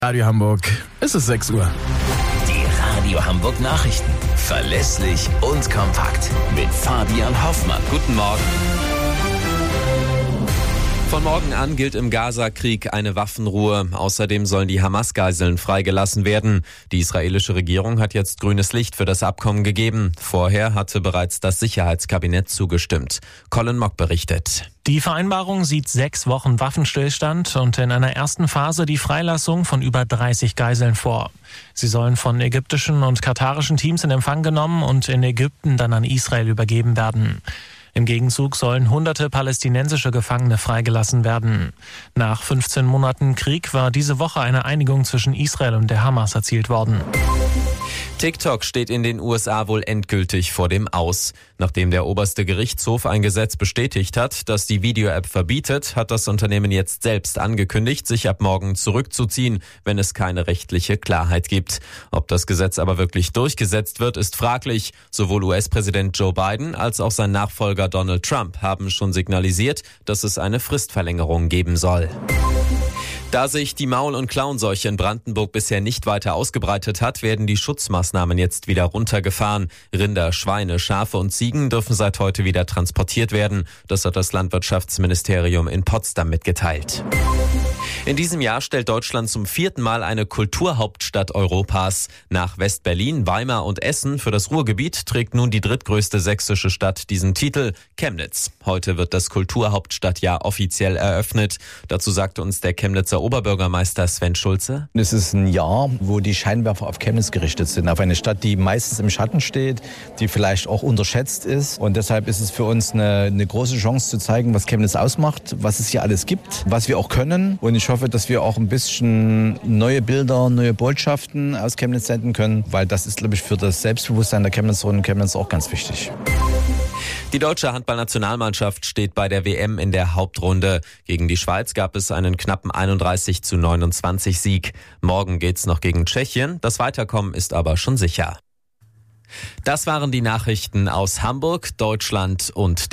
Radio Hamburg, es ist 6 Uhr. Die Radio Hamburg Nachrichten. Verlässlich und kompakt. Mit Fabian Hoffmann. Guten Morgen. Von morgen an gilt im Gaza-Krieg eine Waffenruhe. Außerdem sollen die Hamas-Geiseln freigelassen werden. Die israelische Regierung hat jetzt grünes Licht für das Abkommen gegeben. Vorher hatte bereits das Sicherheitskabinett zugestimmt. Colin Mock berichtet. Die Vereinbarung sieht 6 Wochen Waffenstillstand und in einer ersten Phase die Freilassung von über 30 Geiseln vor. Sie sollen von ägyptischen und katarischen Teams in Empfang genommen und in Ägypten dann an Israel übergeben werden. Im Gegenzug sollen hunderte palästinensische Gefangene freigelassen werden. Nach 15 Monaten Krieg war diese Woche eine Einigung zwischen Israel und der Hamas erzielt worden. TikTok steht in den USA wohl endgültig vor dem Aus. Nachdem der oberste Gerichtshof ein Gesetz bestätigt hat, das die Video-App verbietet, hat das Unternehmen jetzt selbst angekündigt, sich ab morgen zurückzuziehen, wenn es keine rechtliche Klarheit gibt. Ob das Gesetz aber wirklich durchgesetzt wird, ist fraglich. Sowohl US-Präsident Joe Biden als auch sein Nachfolger Donald Trump haben schon signalisiert, dass es eine Fristverlängerung geben soll. Da sich die Maul- und Klauenseuche in Brandenburg bisher nicht weiter ausgebreitet hat, werden die Schutzmaßnahmen jetzt wieder runtergefahren. Rinder, Schweine, Schafe und Ziegen dürfen seit heute wieder transportiert werden. Das hat das Landwirtschaftsministerium in Potsdam mitgeteilt. In diesem Jahr stellt Deutschland zum 4. Mal eine Kulturhauptstadt Europas. Nach West-Berlin, Weimar und Essen für das Ruhrgebiet trägt nun die drittgrößte sächsische Stadt diesen Titel, Chemnitz. Heute wird das Kulturhauptstadtjahr offiziell eröffnet. Dazu sagte uns der Chemnitzer Oberbürgermeister Sven Schulze. Es ist ein Jahr, wo die Scheinwerfer auf Chemnitz gerichtet sind. Auf eine Stadt, die meistens im Schatten steht, die vielleicht auch unterschätzt ist. Und deshalb ist es für uns eine große Chance zu zeigen, was Chemnitz ausmacht, was es hier alles gibt, was wir auch können. Und ich hoffe, dass wir auch ein bisschen neue Bilder, neue Botschaften aus Chemnitz senden können, weil das ist, glaube ich, für das Selbstbewusstsein der Chemnitzerinnen und Chemnitzer auch ganz wichtig. Die deutsche Handballnationalmannschaft steht bei der WM in der Hauptrunde. Gegen die Schweiz gab es einen knappen 31:29 Sieg. Morgen geht's noch gegen Tschechien. Das Weiterkommen ist aber schon sicher. Das waren die Nachrichten aus Hamburg, Deutschland und